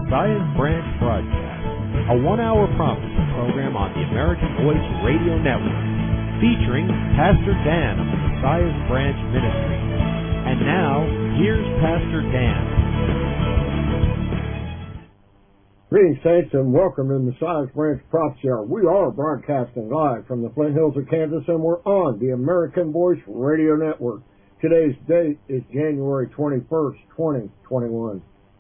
Messiah's Branch broadcast, a one-hour prophecy program on the American Voice Radio Network, featuring Pastor Dan of the Messiah's Branch Ministry. And now, here's Pastor Dan. Greetings, saints, and welcome to Messiah's Branch Prophecy Hour. We are broadcasting live from the Flint Hills of Kansas, and we're on the American Voice Radio Network. Today's date is January 21st, 2021.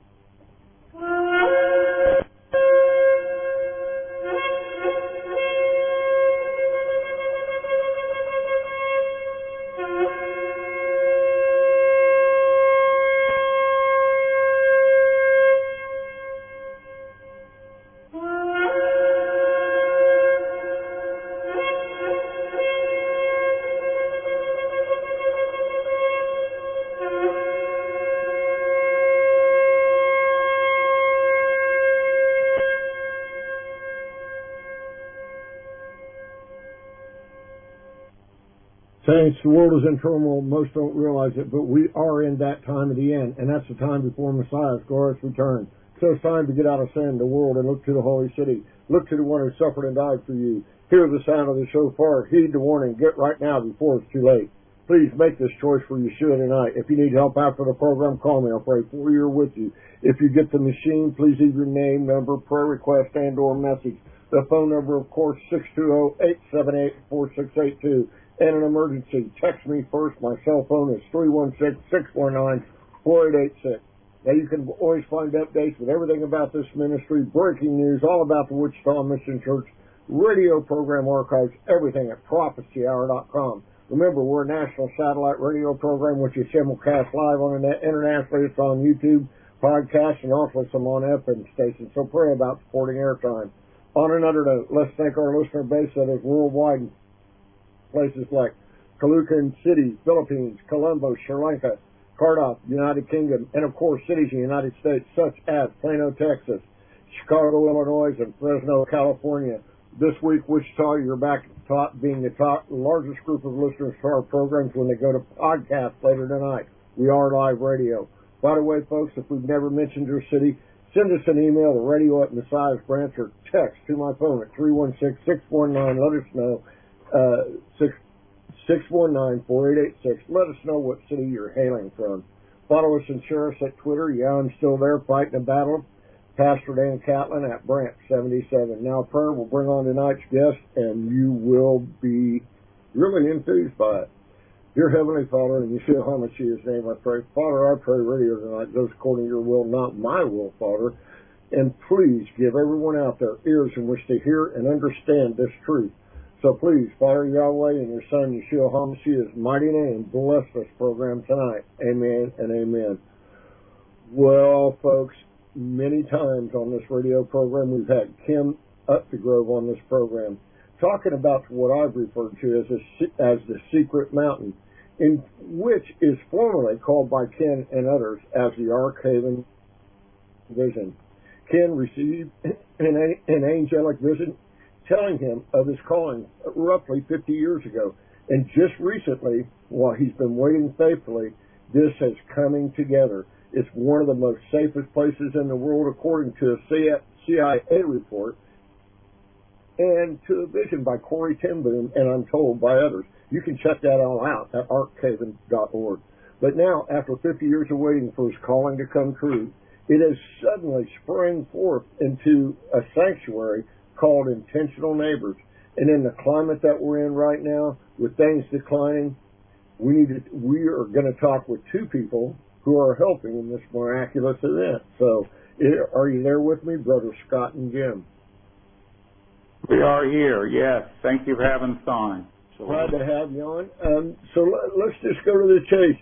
Saints, the world is in turmoil. Most don't realize it, but we are in that time of the end, and that's the time before Messiah's glorious return. So it's time to get out of sin, the world, and look to the holy city. Look to the one who suffered and died for you. Hear the sound of the shofar. Heed the warning. Get right now before it's too late. Please make this choice for Yeshua tonight. If you need help after the program, call me. I'll pray for you or with you. If you get the machine, please leave your name, number, prayer request, and or message. The phone number, of course, 620-878-4682. And an emergency, text me first. My cell phone is 316-649-4886. Now, you can always find updates with everything about this ministry, breaking news, all about the Wichita Mission Church, radio program archives, everything at prophecyhour.com. Remember, we're a national satellite radio program, which is simulcast live on the net. Internationally, it's on YouTube, podcast, and also some on FM stations. So pray about supporting airtime. On another note, let's thank our listener base that is worldwide. Places like Caloocan City, Philippines, Colombo, Sri Lanka, Cardiff, United Kingdom, and of course cities in the United States such as Plano, Texas, Chicago, Illinois, and Fresno, California. This week, Wichita, you're back at the top, being the largest group of listeners to our programs when they go to podcast later tonight. We are live radio. By the way, folks, if we've never mentioned your city, send us an email to radio@Messiah's Branch or text to my phone at 316-619. Let us know. 619-4886. Let us know what city you're hailing from. Follow us and share us at Twitter. Yeah, I'm still there fighting a battle. Pastor Dan Catlin at Branch 77. Now, prayer will bring on tonight's guest, and you will be really enthused by it. Dear Heavenly Father, in Yeshua HaMashiach's name I pray. Father, I pray radio tonight goes according to your will, not my will, Father. And please give everyone out there ears in which to hear and understand this truth. So please, Father Yahweh and your Son, Yeshua HaMashiach's mighty name, bless this program tonight. Amen and amen. Well, folks, many times on this radio program, we've had Kim Updegrove on this program talking about what I've referred to as the secret mountain, in which is formerly called by Ken and others as the Arkhaven vision. Ken received an angelic vision telling him of his calling roughly 50 years ago. And just recently, while he's been waiting faithfully, this is coming together. It's one of the most safest places in the world, according to a CIA report, and to a vision by Corey ten Boom, and I'm told by others. You can check that all out at arkhaven.org. But now, after 50 years of waiting for his calling to come true, it has suddenly sprang forth into a sanctuary called Intentional Neighbors. And in the climate that we're in right now, with things declining, we are going to talk with two people who are helping in this miraculous event. So, are you there with me, Brother Scott and Jim? We are here, yes. Thank you for having us on. Glad to have you on. So let's just go to the chase.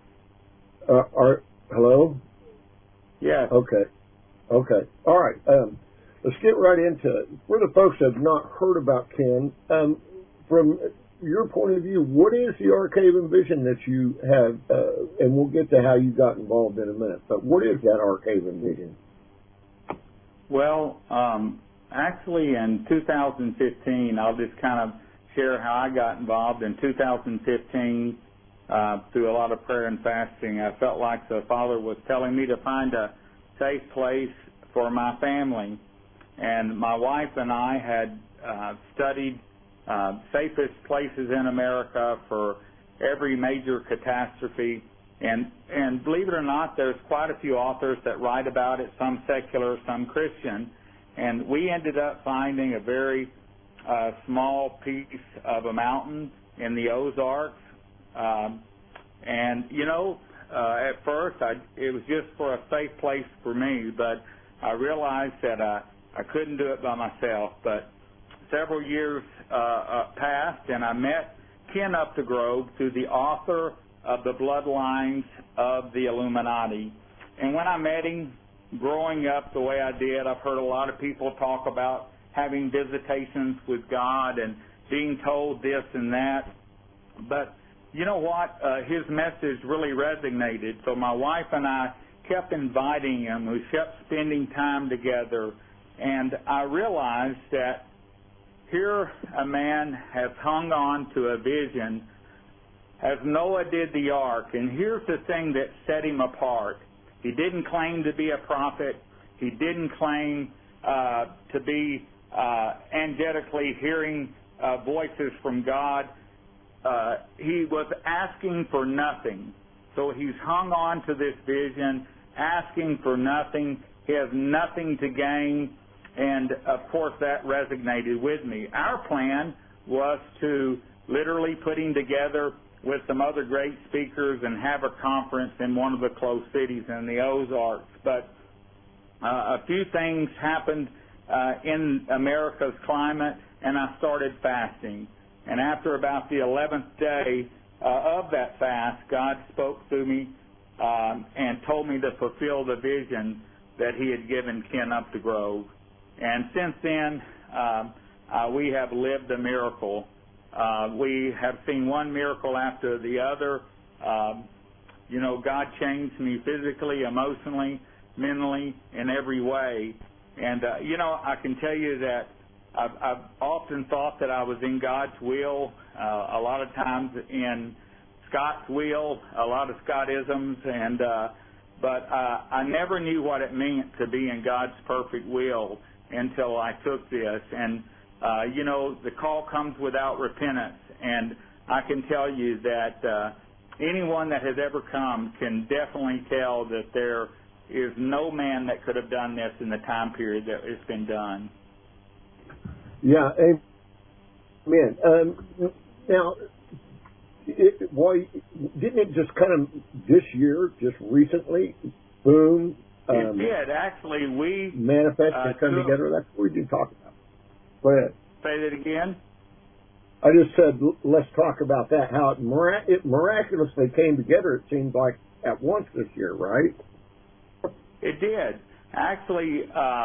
Hello? Yes. Okay. All right. Let's get right into it. For the folks that have not heard about Ken, from your point of view, what is the Arkhaven vision that you have, and we'll get to how you got involved in a minute, but what is that Arkhaven vision? Well, actually in 2015, I'll just kind of share how I got involved. In 2015, through a lot of prayer and fasting, I felt like the Father was telling me to find a safe place for my family. And my wife and I had studied safest places in America for every major catastrophe. And believe it or not, there's quite a few authors that write about it, some secular, some Christian. And we ended up finding a very small piece of a mountain in the Ozarks. And, you know, at first it was just for a safe place for me, but I realized that I couldn't do it by myself. But several years passed, and I met Ken Updegrove through the author of The Bloodlines of the Illuminati. And when I met him, growing up the way I did, I've heard a lot of people talk about having visitations with God and being told this and that. But you know what? His message really resonated. So my wife and I kept inviting him. We kept spending time together. And I realized that here a man has hung on to a vision as Noah did the ark. And here's the thing that set him apart. He didn't claim to be a prophet. He didn't claim to be angelically hearing voices from God. He was asking for nothing. So he's hung on to this vision, asking for nothing. He has nothing to gain. And, of course, that resonated with me. Our plan was to literally put him together with some other great speakers and have a conference in one of the close cities in the Ozarks. But a few things happened in America's climate, and I started fasting. And after about the 11th day of that fast, God spoke to me and told me to fulfill the vision that he had given Ken Updegrove. And since then, we have lived a miracle. We have seen one miracle after the other. You know, God changed me physically, emotionally, mentally, in every way. And, you know, I can tell you that I've often thought that I was in God's will, a lot of times in Scott's will, a lot of Scottisms, and but I never knew what it meant to be in God's perfect will until I took this. And, you know, the call comes without repentance, and I can tell you that anyone that has ever come can definitely tell that there is no man that could have done this in the time period that it's been done. Yeah, amen. Now, didn't it just kind of this year, just recently, boom? It did. Actually, we manifest and come together. That's what we do talk about. Go ahead. Say that again. I just said let's talk about that. How it miraculously came together. It seems like at once this year, right? It did. Actually,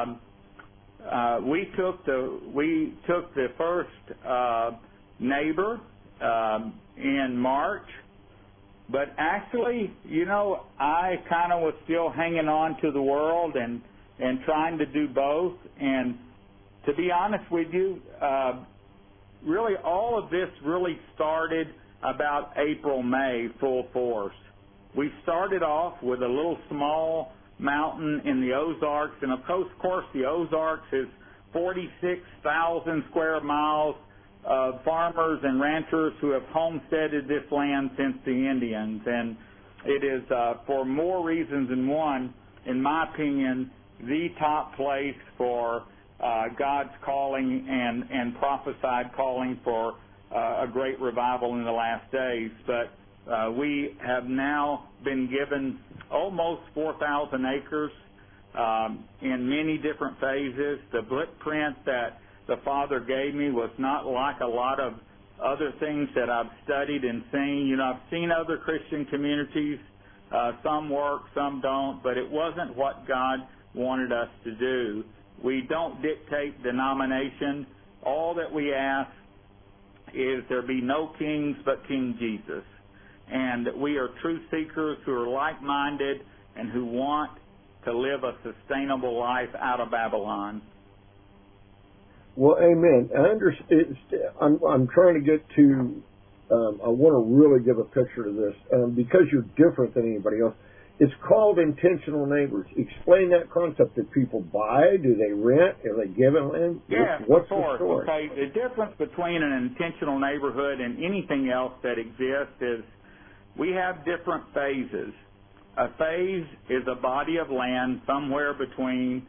we took the first neighbor in March, but actually, you know, I kind of was still hanging on to the world and trying to do both. And to be honest with you, really all of this really started about April, May, full force. We started off with a little small mountain in the Ozarks, and of course the Ozarks is 46,000 square miles of farmers and ranchers who have homesteaded this land since the Indians. And it is, for more reasons than one, in my opinion, the top place for God's calling and prophesied calling for a great revival in the last days. But we have now been given almost 4,000 acres in many different phases. The blueprint that the Father gave me was not like a lot of other things that I've studied and seen. You know, I've seen other Christian communities. Some work, some don't, but it wasn't what God wanted us to do. We don't dictate denomination. All that we ask is there be no kings but King Jesus. And we are truth seekers who are like-minded and who want to live a sustainable life out of Babylon. Well, amen. I'm trying to get to, I want to really give a picture to this, because you're different than anybody else. It's called intentional neighbors. Explain that concept. Do people buy? Do they rent? Are they given land? Yeah, What's of course. the story? Okay, the difference between an intentional neighborhood and anything else that exists is we have different phases. A phase is a body of land somewhere between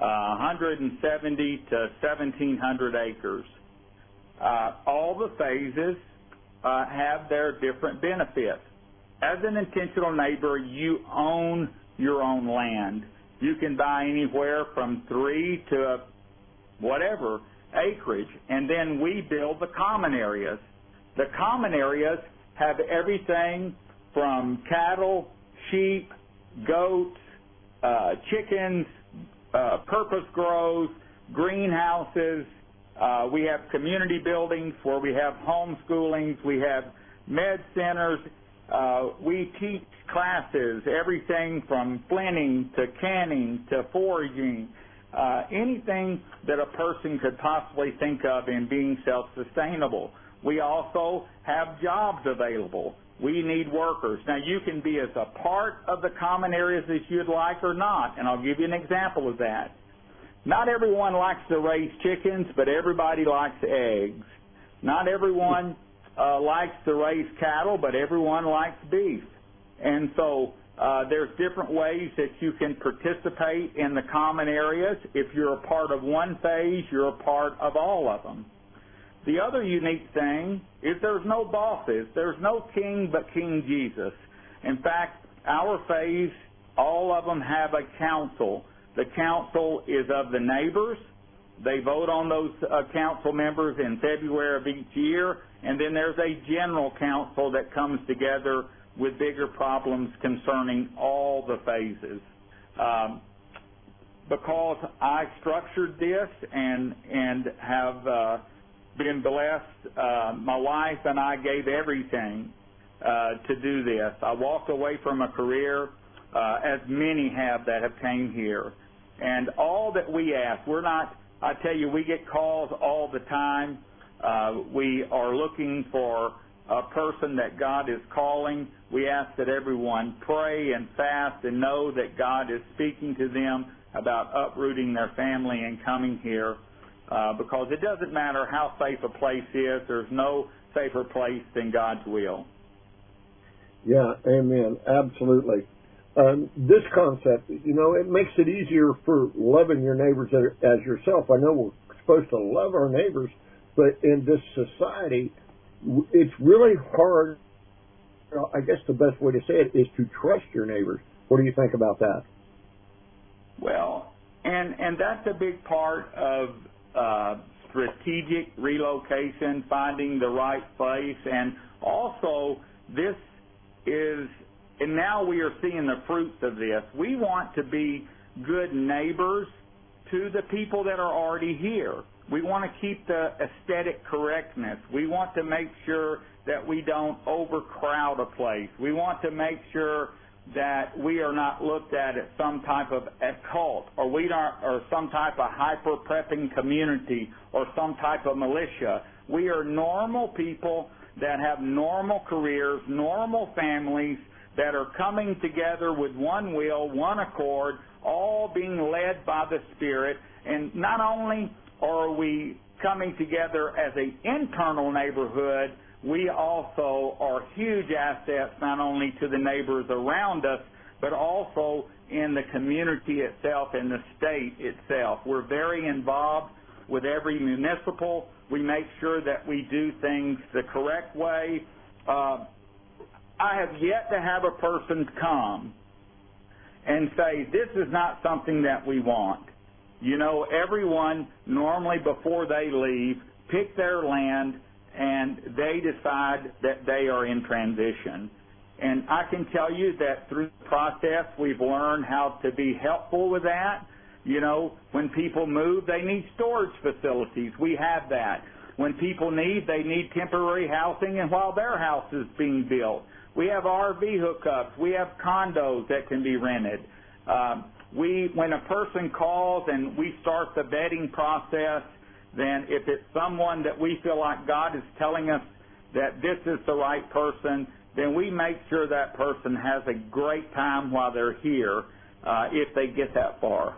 170 to 1,700 acres. All the phases have their different benefits. As an intentional neighbor, you own your own land. You can buy anywhere from 3 to whatever acreage, and then we build the common areas. The common areas have everything from cattle, sheep, goats, chickens, purpose grows, greenhouses. We have community buildings where we have homeschoolings. We have med centers. We teach classes, everything from flinting to canning to foraging, anything that a person could possibly think of in being self-sustainable. We also have jobs available. We need workers. Now, you can be as a part of the common areas as you'd like or not, and I'll give you an example of that. Not everyone likes to raise chickens, but everybody likes eggs. Not everyone likes to raise cattle, but everyone likes beef. And so there's different ways that you can participate in the common areas. If you're a part of one phase, you're a part of all of them. The other unique thing is there's no bosses. There's no king but King Jesus. In fact, our phase, all of them have a council. The council is of the neighbors. They vote on those council members in February of each year, and then there's a general council that comes together with bigger problems concerning all the phases. Because I structured this and have been blessed, my wife and I gave everything to do this. I walked away from a career, as many have that have came here. And all that we ask, I tell you, we get calls all the time. We are looking for a person that God is calling. We ask that everyone pray and fast and know that God is speaking to them about uprooting their family and coming here. Because it doesn't matter how safe a place is, there's no safer place than God's will. Yeah, amen. Absolutely. This concept, it makes it easier for loving your neighbors as yourself. I know we're supposed to love our neighbors, but in this society, it's really hard. I guess the best way to say it is to trust your neighbors. What do you think about that? Well, and that's a big part of strategic relocation, finding the right place, and also this is, and now we are seeing the fruits of this. We want to be good neighbors to the people that are already here. We want to keep the aesthetic correctness. We want to make sure that we don't overcrowd a place. We want to make sure that we are not looked at as some type of a cult, or or some type of hyper-prepping community, or some type of militia. We are normal people that have normal careers, normal families, that are coming together with one will, one accord, all being led by the Spirit. And not only are we coming together as an internal neighborhood, we also are huge assets not only to the neighbors around us, but also in the community itself and the state itself. We're very involved with every municipal. We make sure that we do things the correct way. I have yet to have a person come and say, this is not something that we want. Everyone normally before they leave, pick their land, and they decide that they are in transition. And I can tell you that through the process, we've learned how to be helpful with that. When people move, they need storage facilities. We have that. When people they need temporary housing, and while their house is being built, we have RV hookups. We have condos that can be rented. When a person calls and we start the vetting process, then if it's someone that we feel like God is telling us that this is the right person, then we make sure that person has a great time while they're here, if they get that far.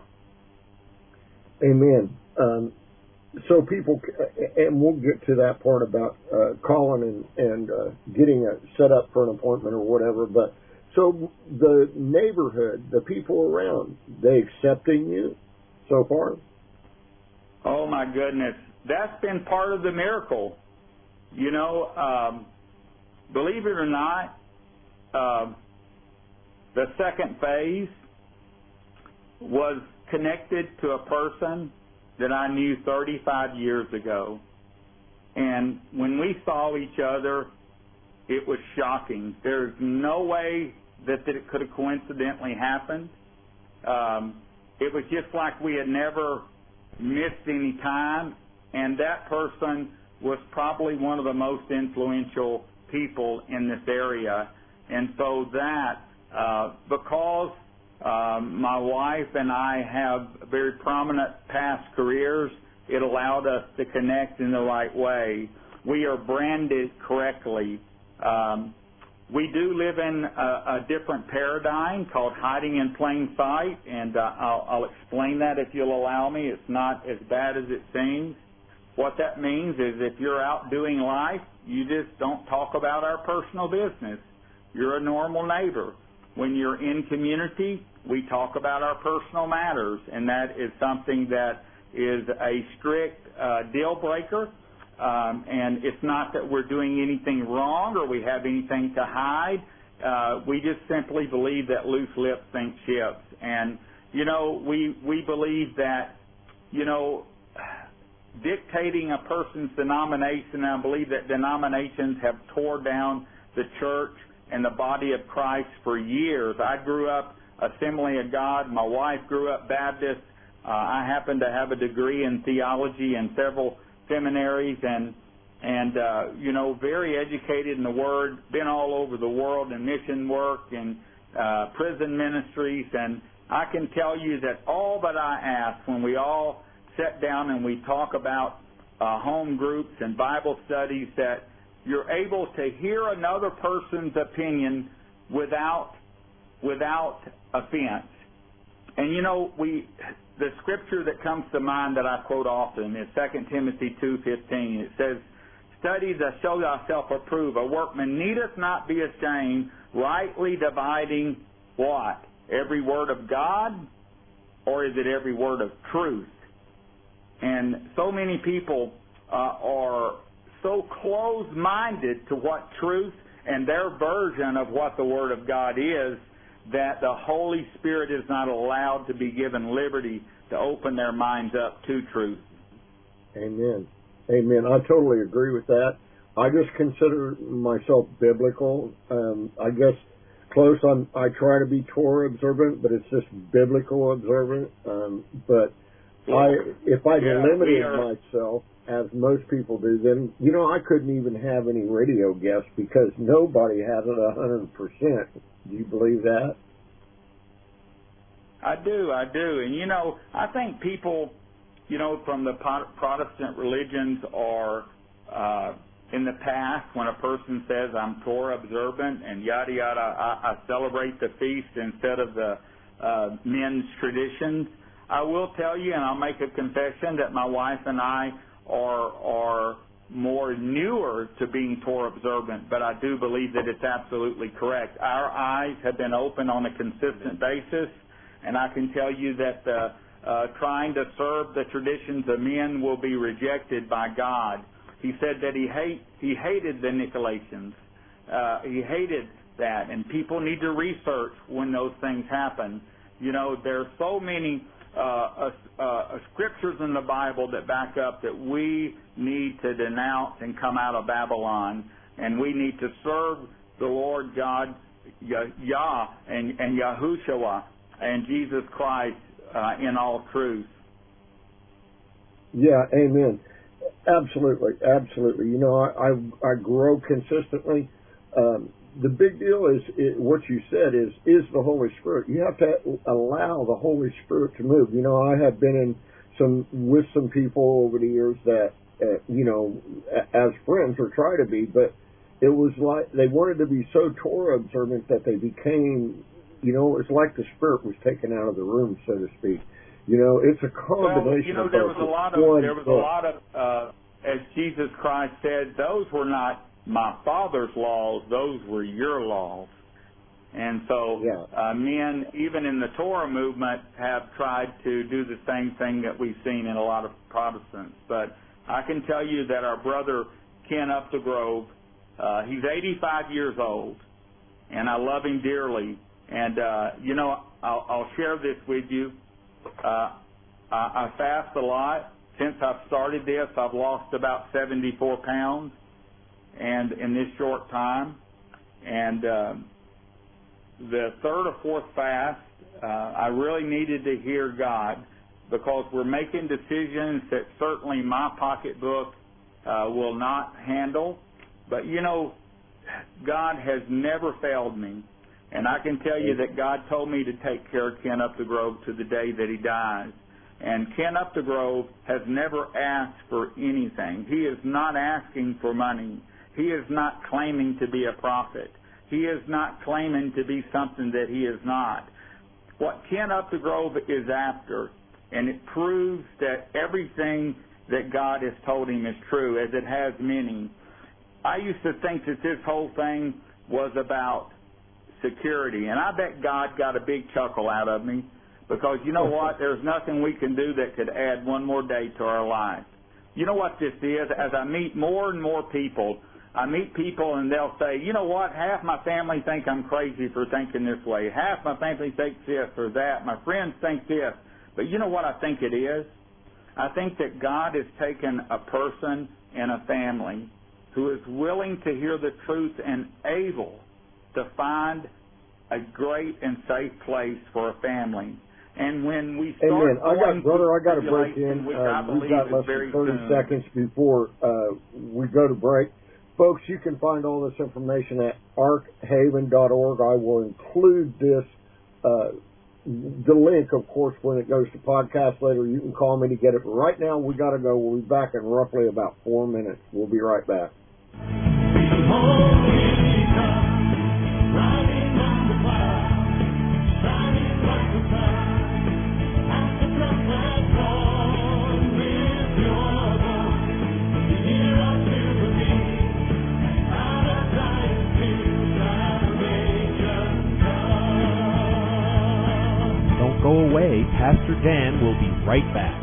Amen. So people, and we'll get to that part about calling and getting set up for an appointment or whatever, but so the neighborhood, the people around, they accepting you so far? Oh, my goodness. That's been part of the miracle. You know, believe it or not, the second phase was connected to a person that I knew 35 years ago. And when we saw each other, it was shocking. There's no way that it could have coincidentally happened. It was just like we had never missed any time, and that person was probably one of the most influential people in this area. And so that, because my wife and I have very prominent past careers, it allowed us to connect in the right way. We are branded correctly. We do live in a different paradigm called hiding in plain sight, and I'll explain that if you'll allow me. It's not as bad as it seems. What that means is if you're out doing life, you just don't talk about our personal business. You're a normal neighbor. When you're in community, we talk about our personal matters, and that is something that is a strict deal breaker. And it's not that we're doing anything wrong or we have anything to hide. We just simply believe that loose lips sink ships. And, you know, we believe that, you know, dictating a person's denomination, I believe that denominations have tore down the church and the body of Christ for years. I grew up Assembly of God. My wife grew up Baptist. I happen to have a degree in theology and several seminaries, and you know, very educated in the Word, been all over the world in mission work and prison ministries, and I can tell you that all that I ask when we all sit down and we talk about home groups and Bible studies, that you're able to hear another person's opinion without offense. And you know, the scripture that comes to mind that I quote often is 2 Timothy 2:15. It says, "Study to show thyself approved, a workman needeth not be ashamed, rightly dividing" what? Every word of God, or is it every word of truth? And so many people are so closed-minded to what truth and their version of what the Word of God is, that the Holy Spirit is not allowed to be given liberty to open their minds up to truth. Amen. Amen. I totally agree with that. I just consider myself biblical. I guess close on, I try to be Torah observant, but it's just biblical observant. But if I limited myself, as most people do, then, you know, I couldn't even have any radio guests because nobody has it 100%. Do you believe that? I do. And, you know, I think people, you know, from the Protestant religions are, in the past, when a person says, I'm Torah observant and yada, yada, I celebrate the feast instead of the men's traditions. I will tell you, and I'll make a confession, that my wife and I are more newer to being Torah observant, but I do believe that it's absolutely correct. Our eyes have been open on a consistent basis, and I can tell you that trying to serve the traditions of men will be rejected by God. He said that he hated the Nicolaitans. He hated that, and people need to research when those things happen. You know, there are so many scriptures in the Bible that back up that we need to denounce and come out of Babylon, and we need to serve the Lord God, Yah, and Yahushua, and Jesus Christ in all truth. Yeah, amen. Absolutely, absolutely. You know, I grow consistently. The big deal is what you said is the Holy Spirit. You have to allow the Holy Spirit to move. You know, I have been with some people over the years that, you know, as friends or try to be, but it was like they wanted to be so Torah observant that they became, it was like the spirit was taken out of the room, so to speak. It's a combination of there was a lot of, as Jesus Christ said, those were not my Father's laws, those were your laws. And so men, even in the Torah movement, have tried to do the same thing that we've seen in a lot of Protestants. But I can tell you that our brother Ken Up the Grove, he's 85 years old, and I love him dearly. And, I'll share this with you. I fast a lot. Since I've started this, I've lost about 74 pounds and in this short time. And the third or fourth fast, I really needed to hear God, because we're making decisions that certainly my pocketbook will not handle. But, God has never failed me. And I can tell you that God told me to take care of Ken Up the Grove to the day that he dies. And Ken Up the Grove has never asked for anything. He is not asking for money. He is not claiming to be a prophet. He is not claiming to be something that he is not. What Ken Up the Grove is after, and it proves that everything that God has told him is true, as it has meaning. I used to think that this whole thing was about security, and I bet God got a big chuckle out of me, because you know what? There's nothing we can do that could add one more day to our life. You know what this is? As I meet more and more people, I meet people and they'll say, you know what? Half my family think I'm crazy for thinking this way. Half my family thinks this or that. My friends think this. But you know what I think it is? I think that God has taken a person and a family who is willing to hear the truth and able to find a great and safe place for a family. And when we start I got to break in. We've got less than 30 seconds before we go to break. Folks, you can find all this information at arkhaven.org. I will include this, the link, of course, when it goes to podcast later. You can call me to get it. But right now, we got to go. We'll be back in roughly about 4 minutes. We'll be right back. Don't go away. Pastor Dan will be right back.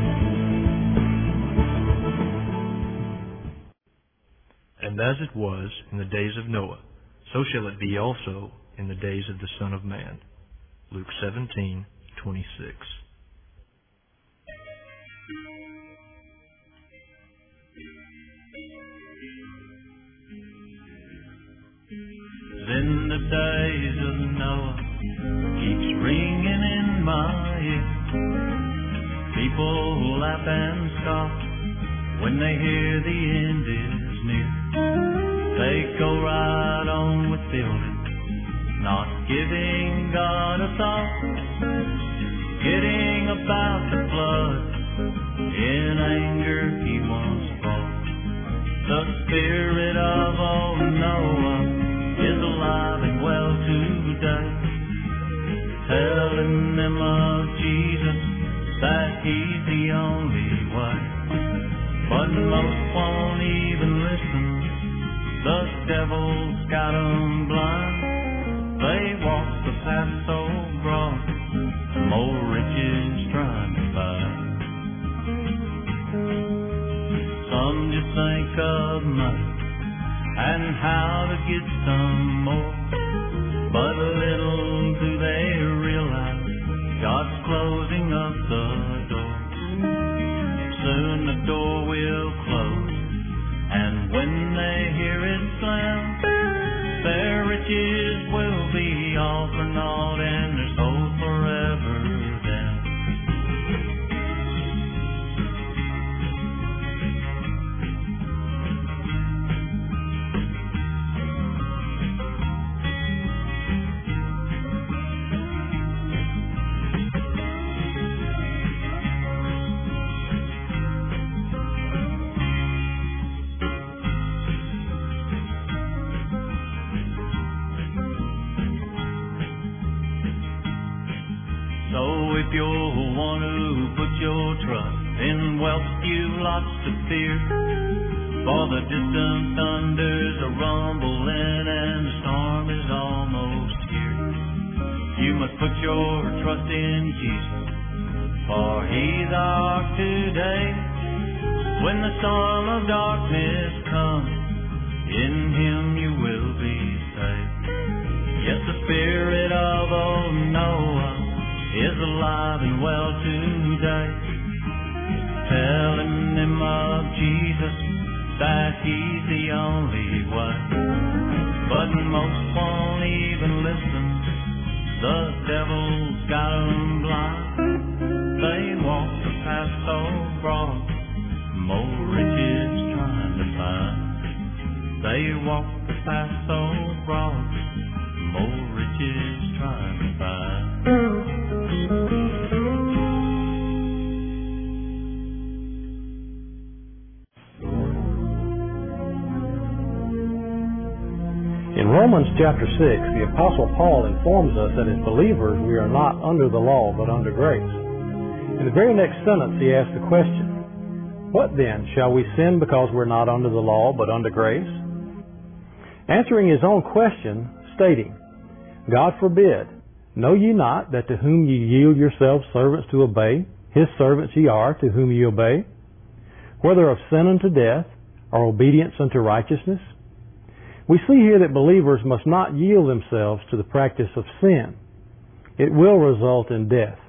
And as it was in the days of Noah, so shall it be also in the days of the Son of Man. Luke 17:26. In the days of Noah keeps ringing in my ear. People laugh and scoff when they hear the end is near. They go right on with building, not giving God a thought, forgetting about the flood. In anger he once fought. The spirit of old Noah is alive and well today, telling them of Jesus, that he's the only way. But most won't even listen. The devil's got 'em blind. They walk the path so broad, more riches trying to buy. Some just think of money and how to get some more, but little do they realize God's closing up the door. Soon the door will close, and when they hear it slam, their riches will be all for naught, and there's hope forever then. you're one who puts your trust in wealth, you've lots to fear. For the distant thunders are rumbling and the storm is almost here. You must put your trust in Jesus, for He's our ark today. When the storm of darkness comes, in Him you will be safe. Yes, the spirit of old Noah is alive and well today, telling them of Jesus, that He's the only way. But most won't even listen, the devil's got 'em blind. They walk the path so broad, more riches trying to find. They walk the path so broad, more riches trying to find. In Romans chapter 6, the Apostle Paul informs us that as believers we are not under the law but under grace. In the very next sentence he asks the question, what then? Shall we sin because we're not under the law but under grace? Answering his own question, stating, God forbid, know ye not that to whom ye yield yourselves servants to obey, His servants ye are to whom ye obey, whether of sin unto death or obedience unto righteousness? We see here that believers must not yield themselves to the practice of sin. It will result in death.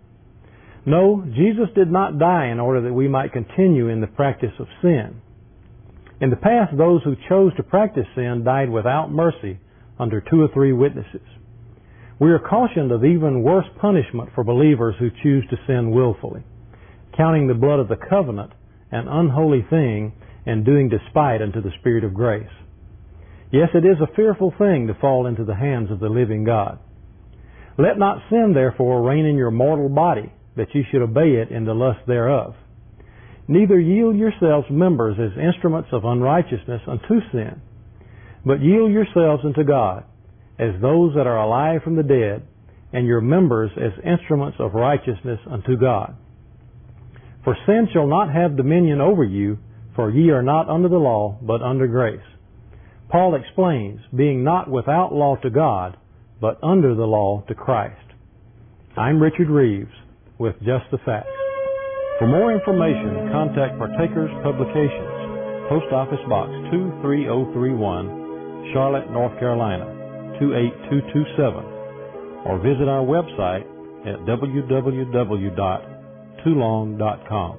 No, Jesus did not die in order that we might continue in the practice of sin. In the past, those who chose to practice sin died without mercy under 2 or 3 witnesses. We are cautioned of even worse punishment for believers who choose to sin willfully, counting the blood of the covenant an unholy thing and doing despite unto the Spirit of grace. Yes, it is a fearful thing to fall into the hands of the living God. Let not sin, therefore, reign in your mortal body, that ye should obey it in the lust thereof. Neither yield yourselves members as instruments of unrighteousness unto sin, but yield yourselves unto God, as those that are alive from the dead, and your members as instruments of righteousness unto God. For sin shall not have dominion over you, for ye are not under the law, but under grace. Paul explains, being not without law to God, but under the law to Christ. I'm Richard Reeves with Just the Facts. For more information, contact Partakers Publications, Post Office Box 23031, Charlotte, North Carolina, 28227, or visit our website at www.toulon.com.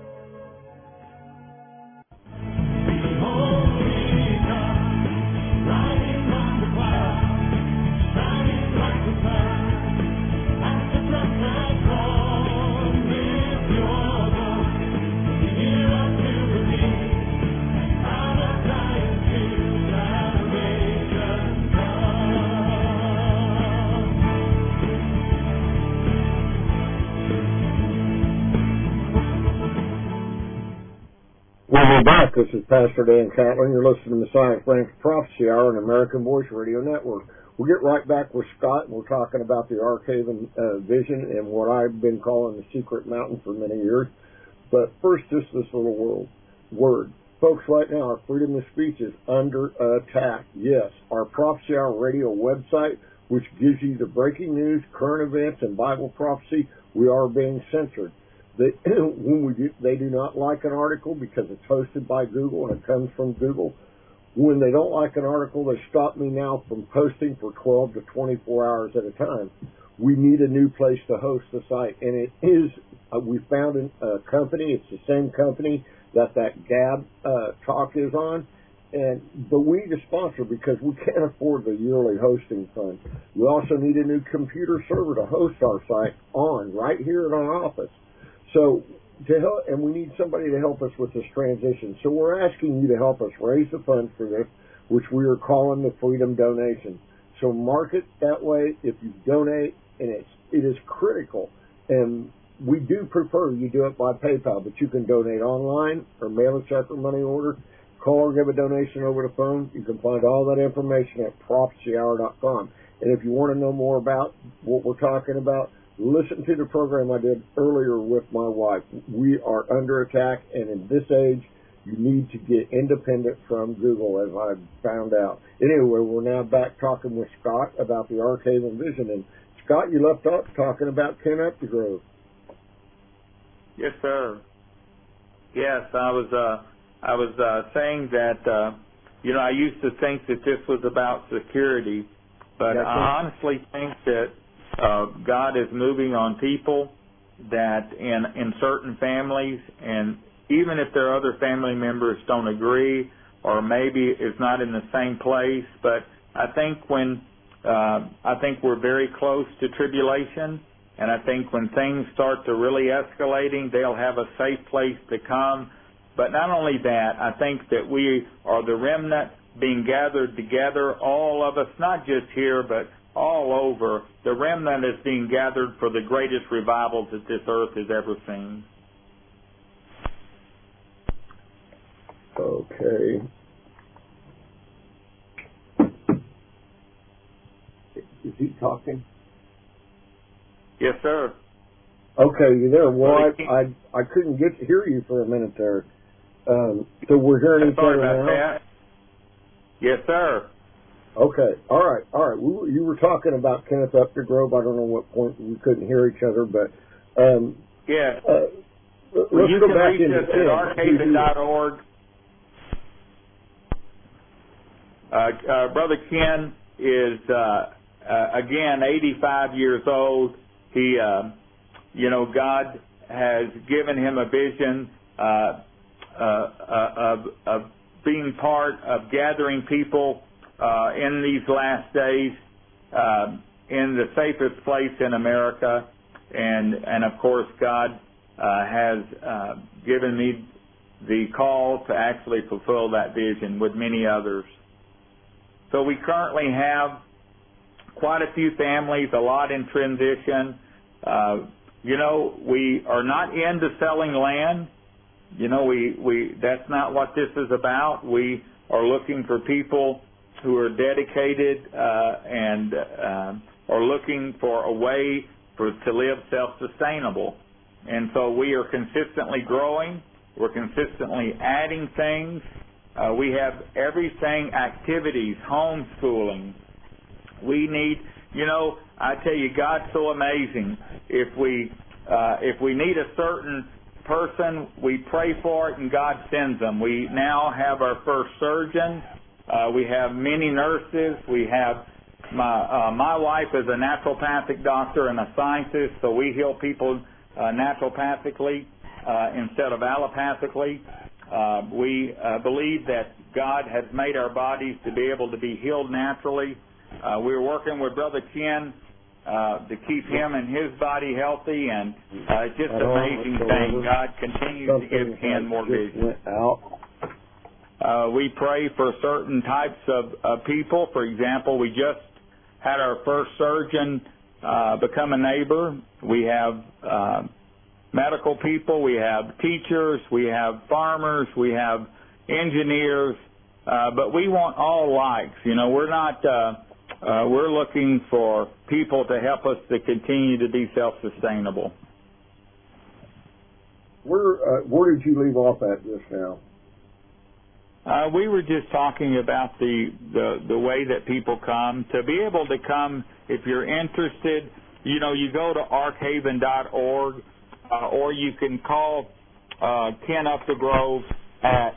We're back. This is Pastor Dan Catlin. You're listening to Messiah Branch Prophecy Hour on American Voice Radio Network. We'll get right back with Scott, and we're talking about the Archaven vision and what I've been calling the secret mountain for many years. But first, just this little word. Folks, right now, our freedom of speech is under attack. Yes, our Prophecy Hour radio website, which gives you the breaking news, current events, and Bible prophecy, we are being censored. They do not like an article because it's hosted by Google and it comes from Google. When they don't like an article, they stop me now from posting for 12 to 24 hours at a time. We need a new place to host the site, and it is. We found a company. It's the same company that Gab talk is on, but we need a sponsor because we can't afford the yearly hosting fund. We also need a new computer server to host our site on right here in our office. So to help, and we need somebody to help us with this transition. So we're asking you to help us raise the funds for this, which we are calling the Freedom Donation. So mark it that way if you donate, and it is critical. And we do prefer you do it by PayPal, but you can donate online or mail a check or money order. Call or give a donation over the phone. You can find all that information at prophecyhour.com. And if you want to know more about what we're talking about, listen to the program I did earlier with my wife. We are under attack, and in this age, you need to get independent from Google, as I found out. Anyway, we're now back talking with Scott about the Ark Haven Vision. And Scott, you left off talking about Ken Updegrove. Yes, sir. Yes, I was saying that I used to think that this was about security, but I honestly think that God is moving on people that in certain families, and even if their other family members don't agree or maybe it's not in the same place, but I think we're very close to tribulation, and I think when things start to really escalating, they'll have a safe place to come. But not only that, I think that we are the remnant being gathered together, all of us, not just here, but all over. The remnant is being gathered for the greatest revival that this earth has ever seen. Okay. Is he talking? Yes, sir. Okay, you there? Well, I couldn't get to hear you for a minute there. So we're hearing each other now? That. Yes, sir. Okay. All right. You were talking about Kenneth Updegrove. I don't know what point we couldn't hear each other, but yeah. Let's go back into us at arkhaven.org. Brother Ken is again 85 years old. He, God has given him a vision of being part of gathering people in these last days in the safest place in America, and of course God has given me the call to actually fulfill that vision with many others. So we currently have quite a few families, a lot in transition. We are not into selling land. That's not what this is about. We are looking for people who are dedicated and are looking for a way to live self-sustainable. And so we are consistently growing. We're consistently adding things. We have everything, activities, homeschooling. We need, I tell you, God's so amazing. If we need a certain person, we pray for it and God sends them. We now have our first surgeon. We have many nurses. We have my wife is a naturopathic doctor and a scientist, so we heal people naturopathically instead of allopathically. We believe that God has made our bodies to be able to be healed naturally. We're working with Brother Ken to keep him and his body healthy, and it's just an amazing thing. God continues to give Ken more vision. We pray for certain types of people. For example, we just had our first surgeon become a neighbor. We have medical people, we have teachers, we have farmers, we have engineers, but we want all likes. We're not. We're looking for people to help us to continue to be self-sustainable. Where did you leave off at just now? We were just talking about the way that people come. To be able to come, if you're interested, you go to arkhaven.org, or you can call Ken Updegrove at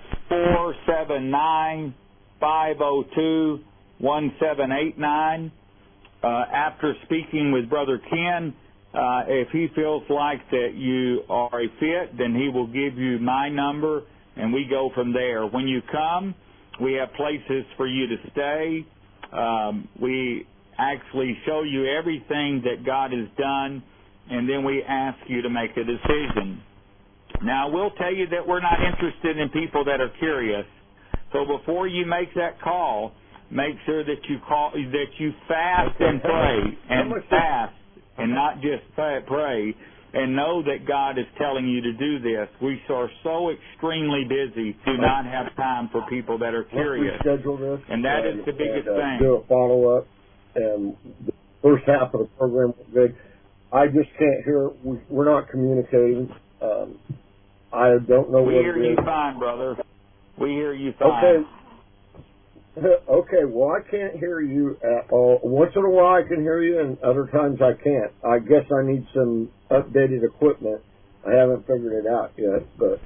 479-502-1789. After speaking with Brother Ken, if he feels like that you are a fit, then he will give you my number, and we go from there. When you come, we have places for you to stay. We actually show you everything that God has done, and then we ask you to make a decision. Now, we'll tell you that we're not interested in people that are curious. So before you make that call, make sure that you fast and pray, and fast and not just pray, and know that God is telling you to do this. We are so extremely busy, do not have time for people that are curious. Let's reschedule this, and that is the biggest thing. Do a follow-up, and the first half of the program was good. I just can't hear. We're not communicating. I don't know what it is. We hear you fine, brother. We hear you fine. Okay, well, I can't hear you at all. Once in a while I can hear you, and other times I can't. I guess I need some updated equipment. I haven't figured it out yet, but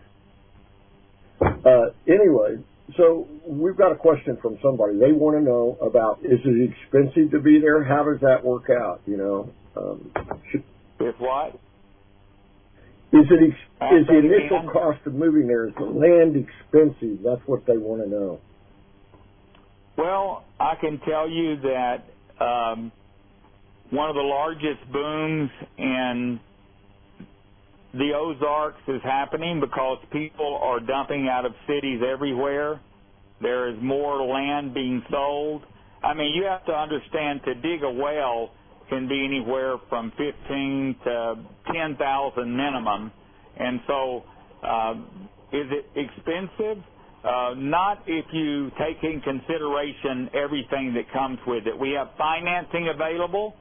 anyway, so we've got a question from somebody. They want to know about, is it expensive to be there? How does that work out, you know? With what? Is the initial cost of moving there, is the land expensive? That's what they want to know. Well, I can tell you that one of the largest booms in the Ozarks is happening because people are dumping out of cities everywhere. There is more land being sold. I mean, you have to understand, to dig a well can be anywhere from $15,000 to $10,000 minimum. And so, is it expensive? Not if you take in consideration everything that comes with it. We have financing available.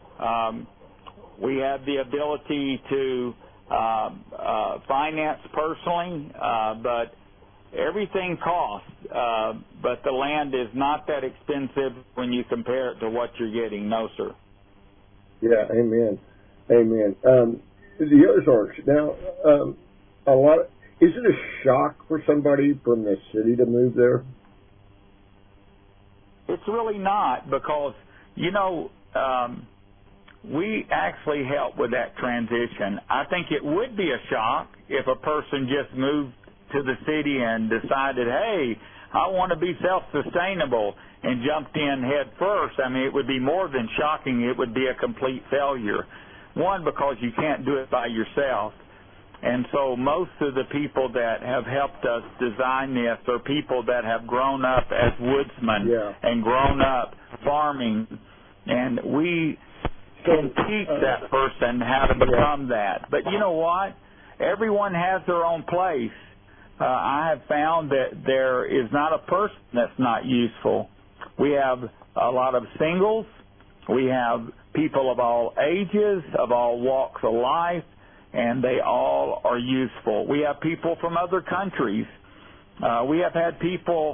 We have the ability to finance personally, but everything costs. But the land is not that expensive when you compare it to what you're getting. No, sir. Yeah, amen. Amen. The Ozarks, now, is it a shock for somebody from the city to move there? It's really not, because, you know, we actually help with that transition. I think it would be a shock if a person just moved to the city and decided, hey, I want to be self-sustainable, and jumped in head first. I mean, it would be more than shocking. It would be a complete failure. One, because you can't do it by yourself. And so most of the people that have helped us design this are people that have grown up as woodsmen and grown up farming. And we can teach that person how to become that. But you know what? Everyone has their own place. I have found that there is not a person that's not useful. We have a lot of singles. We have people of all ages, of all walks of life, and they all are useful. We have people from other countries. We have had people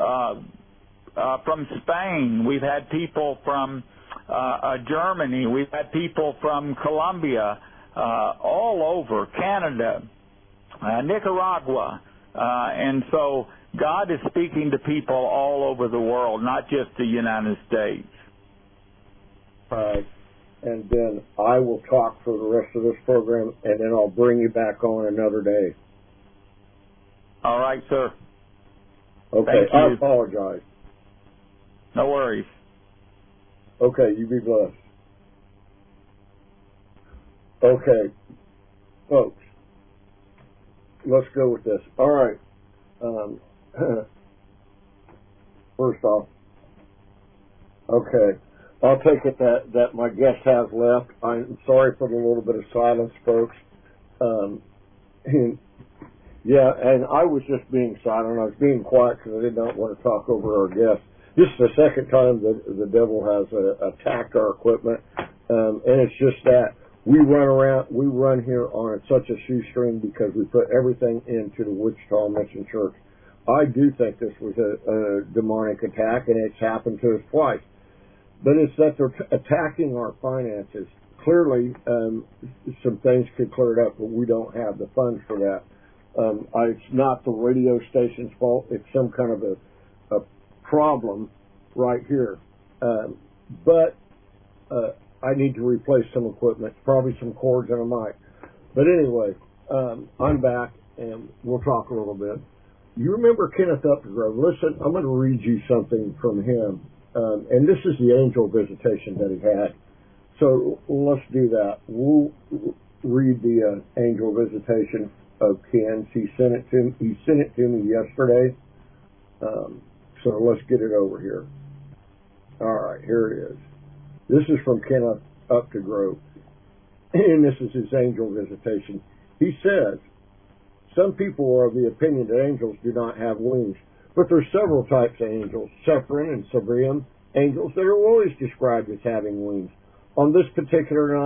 from Spain. We've had people from Germany. We've had people from Colombia, all over, Canada, Nicaragua. And so God is speaking to people all over the world, not just the United States. Right. And then I will talk for the rest of this program, and then I'll bring you back on another day. All right, sir. Okay, Thank you. I apologize. No worries. Okay, you be blessed. Okay, folks, let's go with this. All right. First off, okay, I'll take it that my guest has left. I'm sorry for the little bit of silence, folks. And I was just being silent. I was being quiet because I did not want to talk over our guest. This is the second time that the devil has attacked our equipment, and it's just that we run here on such a shoestring because we put everything into the Wichita Mission Church. I do think this was a demonic attack, and it's happened to us twice. But it's that they're attacking our finances. Clearly, some things could clear it up, but we don't have the funds for that. It's not the radio station's fault. It's some kind of a problem right here. But I need to replace some equipment, probably some cords and a mic. But anyway, I'm back, and we'll talk a little bit. You remember Kenneth Updegrove? Listen, I'm going to read you something from him. And this is the angel visitation that he had. So let's do that. We'll read the angel visitation of Ken's. He sent it to me yesterday. So let's get it over here. All right, here it is. This is from Kenneth Updegrove, and this is his angel visitation. He says, some people are of the opinion that angels do not have wings, but there are several types of angels, Sephirim and Sabrium, angels that are always described as having wings. On this particular night,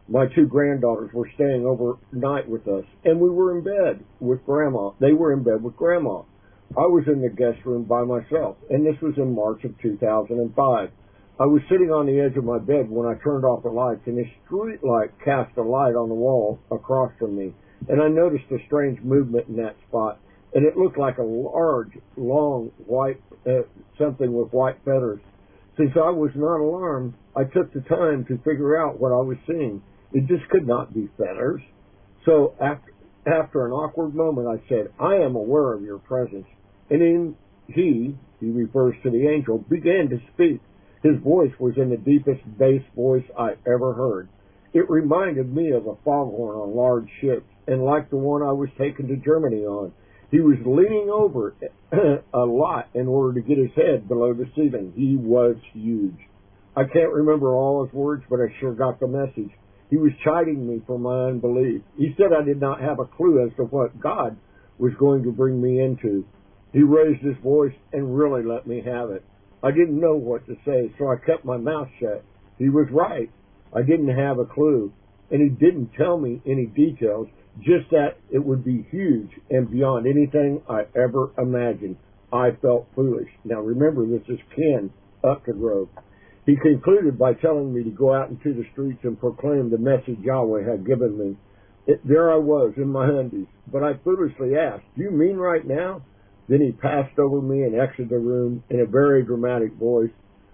My 2 granddaughters were staying overnight with us, and we were in bed with Grandma. They were in bed with Grandma. I was in the guest room by myself, and this was in March of 2005. I was sitting on the edge of my bed when I turned off the lights, and a street light cast a light on the wall across from me, and I noticed a strange movement in that spot, and it looked like a large, long, white, something with white feathers. Since I was not alarmed, I took the time to figure out what I was seeing. It just could not be feathers. So after an awkward moment, I said, I am aware of your presence. And then he refers to the angel, began to speak. His voice was in the deepest bass voice I ever heard. It reminded me of a foghorn on large ships, and like the one I was taken to Germany on. He was leaning over a lot in order to get his head below the ceiling. He was huge. I can't remember all his words, but I sure got the message. He was chiding me for my unbelief. He said I did not have a clue as to what God was going to bring me into. He raised his voice and really let me have it. I didn't know what to say, so I kept my mouth shut. He was right. I didn't have a clue, and he didn't tell me any details, just that it would be huge and beyond anything I ever imagined. I felt foolish. Now remember, this is Ken Updegrove. He concluded by telling me to go out into the streets and proclaim the message Yahweh had given me. There I was in my undies, but I foolishly asked, "Do you mean right now?" Then he passed over me and exited the room in a very dramatic voice.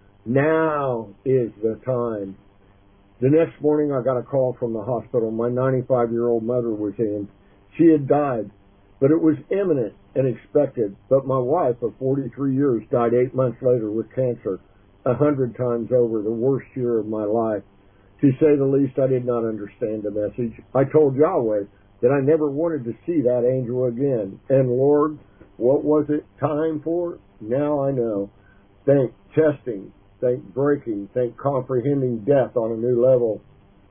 Now is the time. The next morning I got a call from the hospital. My 95-year-old mother was in. She had died, but it was imminent and expected. But my wife of 43 years died 8 months later with cancer, 100 times over, the worst year of my life. To say the least, I did not understand the message. I told Yahweh that I never wanted to see that angel again. And Lord, what was it time for? Now I know. Thank testing, thank breaking, thank comprehending death on a new level.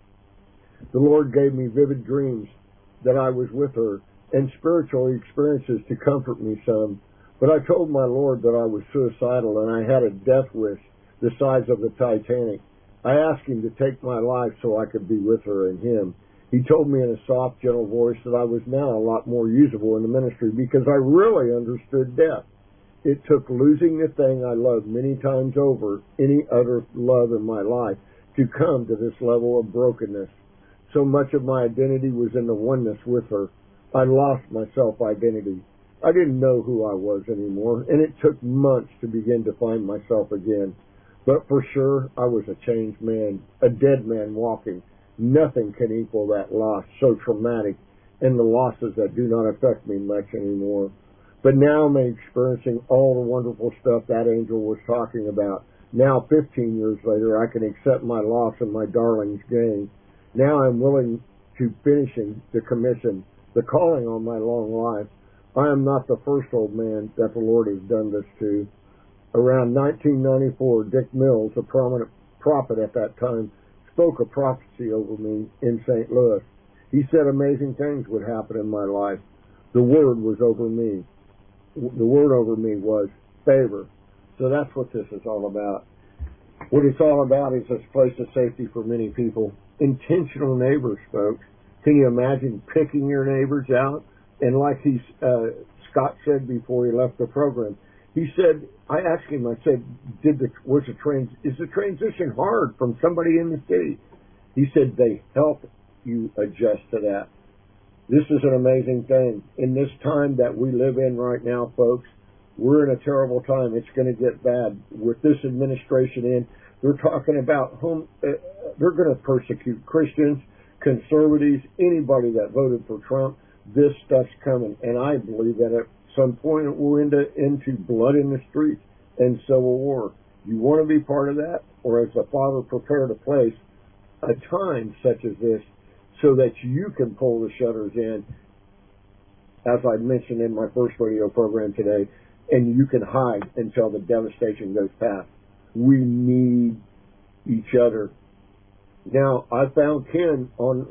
The Lord gave me vivid dreams that I was with her and spiritual experiences to comfort me some. But I told my Lord that I was suicidal and I had a death wish the size of the Titanic. I asked him to take my life so I could be with her and him. He told me in a soft, gentle voice that I was now a lot more usable in the ministry because I really understood death. It took losing the thing I loved many times over any other love in my life to come to this level of brokenness. So much of my identity was in the oneness with her. I lost my self-identity. I didn't know who I was anymore, and it took months to begin to find myself again. But for sure, I was a changed man, a dead man walking. Nothing can equal that loss, so traumatic, and the losses that do not affect me much anymore. But now I'm experiencing all the wonderful stuff that angel was talking about. Now, 15 years later, I can accept my loss and my darling's gain. Now I'm willing to finishing the commission, the calling on my long life. I am not the first old man that the Lord has done this to. Around 1994, Dick Mills, a prominent prophet at that time, spoke a prophecy over me in St. Louis. He said amazing things would happen in my life. The word was over me. The word over me was favor. So that's what this is all about. What it's all about is this place of safety for many people. Intentional neighbors, folks. Can you imagine picking your neighbors out? And like Scott said before he left the program, he said, I asked him, I said, is the transition hard from somebody in the city? He said, they help you adjust to that. This is an amazing thing. In this time that we live in right now, folks, we're in a terrible time. It's going to get bad. With this administration in, they're talking about they're going to persecute Christians, conservatives, anybody that voted for Trump. This stuff's coming. And I believe that at some point it will end into blood in the streets and civil war. You want to be part of that? Or as the Father prepared a place, a time such as this, so that you can pull the shutters in, as I mentioned in my first radio program today, and you can hide until the devastation goes past. We need each other. Now, I found Ken on,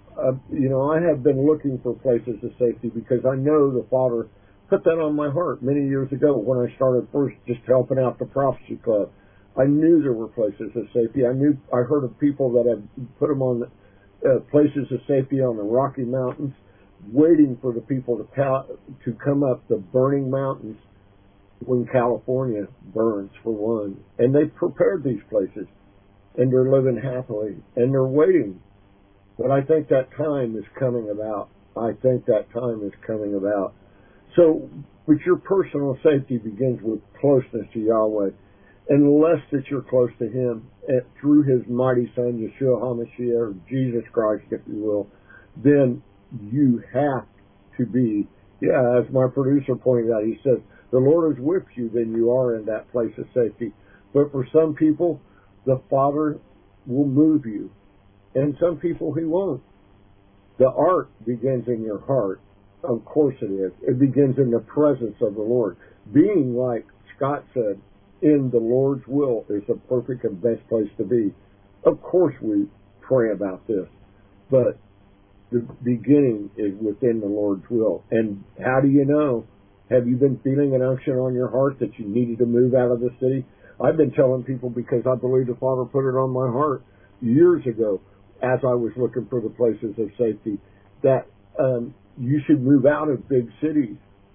I have been looking for places of safety because I know the Father put that on my heart many years ago when I started first just helping out the Prophecy Club. I knew there were places of safety. I heard of people that had put them on places of safety on the Rocky Mountains, waiting for the people to come up the burning mountains when California burns, for one. And they've prepared these places, and they're living happily, and they're waiting. But I think that time is coming about. So, but your personal safety begins with closeness to Yahweh. Unless that you're close to Him through His mighty Son, Yeshua HaMashiach, or Jesus Christ, if you will, then you have to be, as my producer pointed out, he says, the Lord is with you, then you are in that place of safety. But for some people, the Father will move you. And some people He won't. The ark begins in your heart. Of course it is. It begins in the presence of the Lord. Being, like Scott said, in the Lord's will is the perfect and best place to be. Of course we pray about this, but the beginning is within the Lord's will. And how do you know? Have you been feeling an unction on your heart that you needed to move out of the city? I've been telling people, because I believe the Father put it on my heart years ago as I was looking for the places of safety, that you should move out of big cities.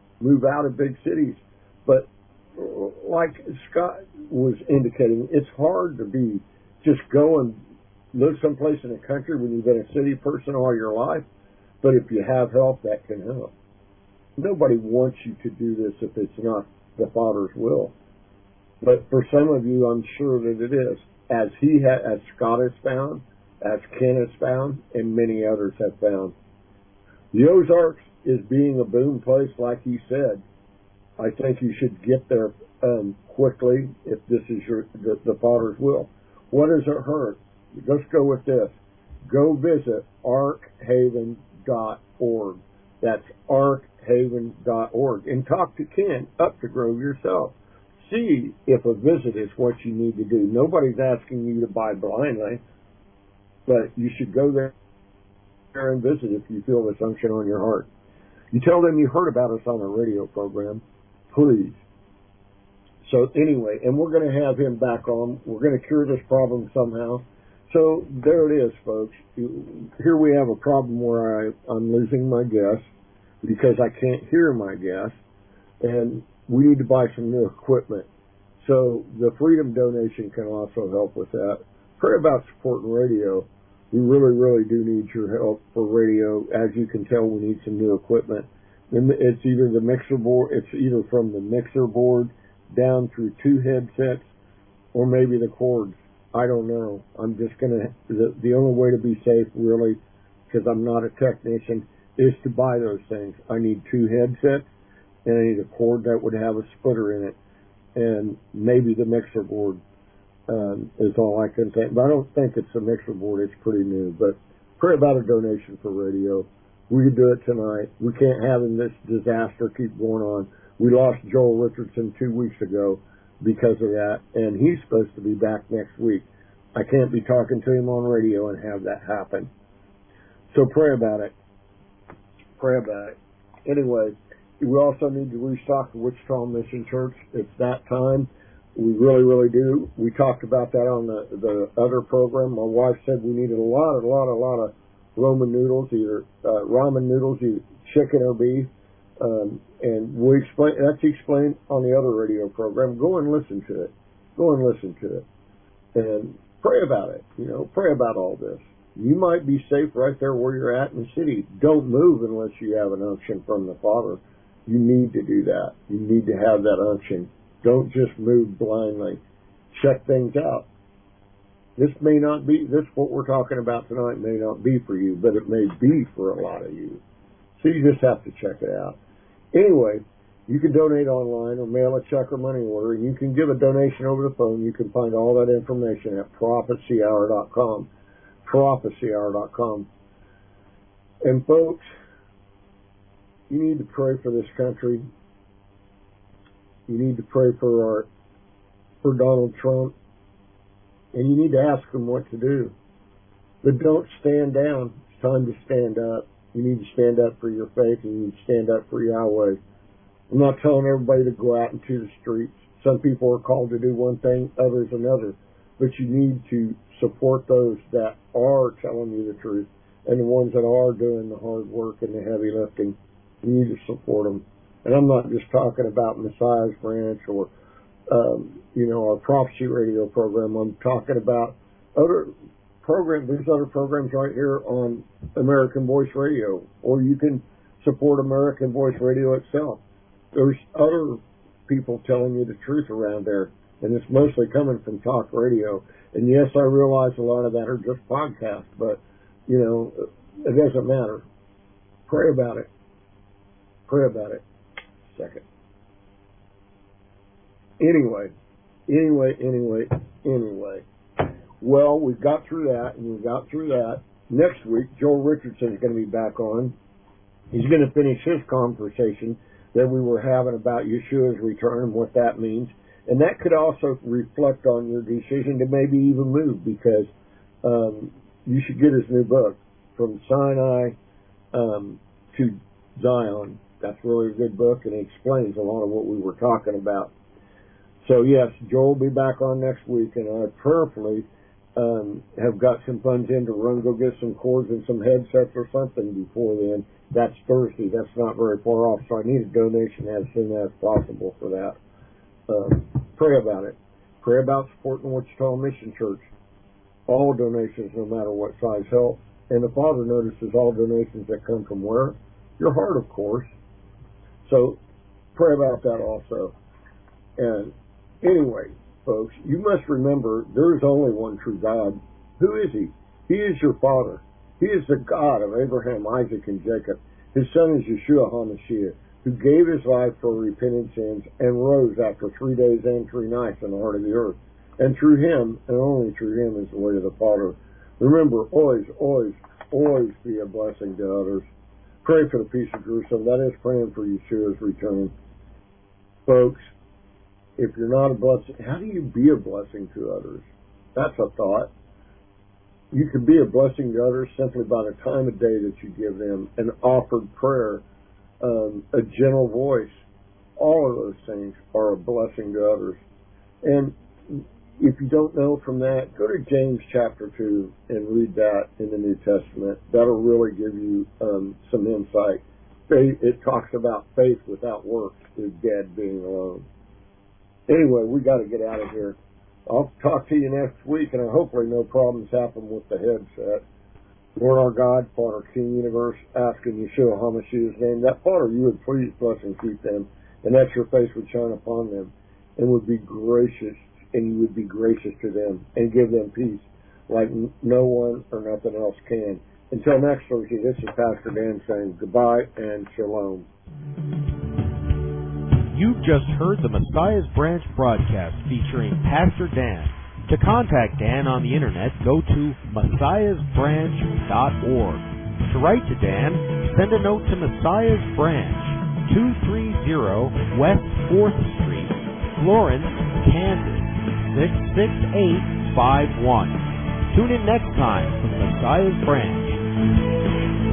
But like Scott was indicating, it's hard to be just go and live someplace in the country when you've been a city person all your life. But if you have help, that can help. Nobody wants you to do this if it's not the Father's will. But for some of you, I'm sure that it is. As Scott has found, as Ken has found, and many others have found. The Ozarks is being a boom place, like he said. I think you should get there quickly if this is the Father's will. What does it hurt? Let's go with this. Go visit arkhaven.org. That's arkhaven.org. And talk to Ken up to Grove yourself. See if a visit is what you need to do. Nobody's asking you to buy blindly, but you should go there and visit if you feel this unction on your heart. You tell them you heard about us on a radio program, please. So anyway, and we're going to have him back on. We're going to cure this problem somehow. So there it is, folks. Here we have a problem where I'm losing my guest because I can't hear my guest, and we need to buy some new equipment. So the Freedom donation can also help with that. Pray about supporting radio. We really, really do need your help for radio. As you can tell, we need some new equipment. It's either the mixer board, it's either from the mixer board down through 2 headsets, or maybe the cords. I don't know. I'm just gonna, the only way to be safe, really, because I'm not a technician, is to buy those things. I need 2 headsets, and I need a cord that would have a splitter in it, and maybe the mixer board is all I can say. But I don't think it's a mixer board. It's pretty new. But pray about a donation for radio. We can do it tonight. We can't have this disaster keep going on. We lost Joel Richardson 2 weeks ago because of that, and he's supposed to be back next week. I can't be talking to him on radio and have that happen. So pray about it. Anyway, we also need to restock the Wichita Mission Church. It's that time. We really, really do. We talked about that on the other program. My wife said we needed a lot of Roman noodles, either ramen noodles, either chicken or beef. And that's explained on the other radio program. Go and listen to it. And pray about it. Pray about all this. You might be safe right there where you're at in the city. Don't move unless you have an unction from the Father. You need to do that. You need to have that unction. Don't just move blindly. Check things out. This what we're talking about tonight may not be for you, but it may be for a lot of you. So you just have to check it out. Anyway, you can donate online or mail a check or money order, and you can give a donation over the phone. You can find all that information at prophecyhour.com. prophecyhour.com. And folks, you need to pray for this country. You need to pray for Donald Trump. And you need to ask him what to do. But don't stand down. It's time to stand up. You need to stand up for your faith, and you need to stand up for Yahweh. I'm not telling everybody to go out into the streets. Some people are called to do one thing, others another. But you need to support those that are telling you the truth, and the ones that are doing the hard work and the heavy lifting. You need to support them. And I'm not just talking about Messiah's Branch or, our Prophecy Radio program. I'm talking about other programs. There's other programs right here on American Voice Radio, or you can support American Voice Radio itself. There's other people telling you the truth around there, and it's mostly coming from talk radio. And yes, I realize a lot of that are just podcasts, but, it doesn't matter. Pray about it. Pray about it. Second. Anyway. Well, we got through that, Next week, Joel Richardson is going to be back on. He's going to finish his conversation that we were having about Yeshua's return and what that means. And that could also reflect on your decision to maybe even move, because you should get his new book, From Sinai to Zion. That's really a good book, and it explains a lot of what we were talking about. So, yes, Joel will be back on next week, and I prayerfully have got some funds in to run, go get some cords and some headsets or something before then. That's Thursday. That's not very far off, so I need a donation as soon as possible for that. Pray about it. Pray about supporting Wichita Mission Church. All donations, no matter what size, help. And the Father notices all donations that come from where? Your heart, of course. So pray about that also. And anyway, folks, you must remember there is only one true God. Who is He? He is your Father. He is the God of Abraham, Isaac, and Jacob. His Son is Yeshua HaMashiach, who gave His life for repentant sins and rose after 3 days and 3 nights in the heart of the earth. And through Him, and only through Him, is the way to the Father. Remember, always, always, always be a blessing to others. Pray for the peace of Jerusalem. That is praying for Yeshua's return. Folks, if you're not a blessing, how do you be a blessing to others? That's a thought. You can be a blessing to others simply by the time of day that you give them, an offered prayer, a gentle voice. All of those things are a blessing to others. And if you don't know from that, go to James chapter 2 and read that in the New Testament. That'll really give you some insight. It talks about faith without works is dead, being alone. Anyway, we got to get out of here. I'll talk to you next week, and hopefully no problems happen with the headset. Lord our God, Father, King Universe, asking Yeshua HaMashiach's name, that Father, you would please bless and keep them, and that your face would shine upon them, and would be gracious, and you would be gracious to them, and give them peace like no one or nothing else can. Until next Thursday, this is Pastor Dan saying goodbye and shalom. You've just heard the Messiah's Branch broadcast featuring Pastor Dan. To contact Dan on the internet, go to messiahsbranch.org. To write to Dan, send a note to Messiah's Branch, 230 West 4th Street, Florence, Kansas, 66851. Tune in next time for Messiah's Branch.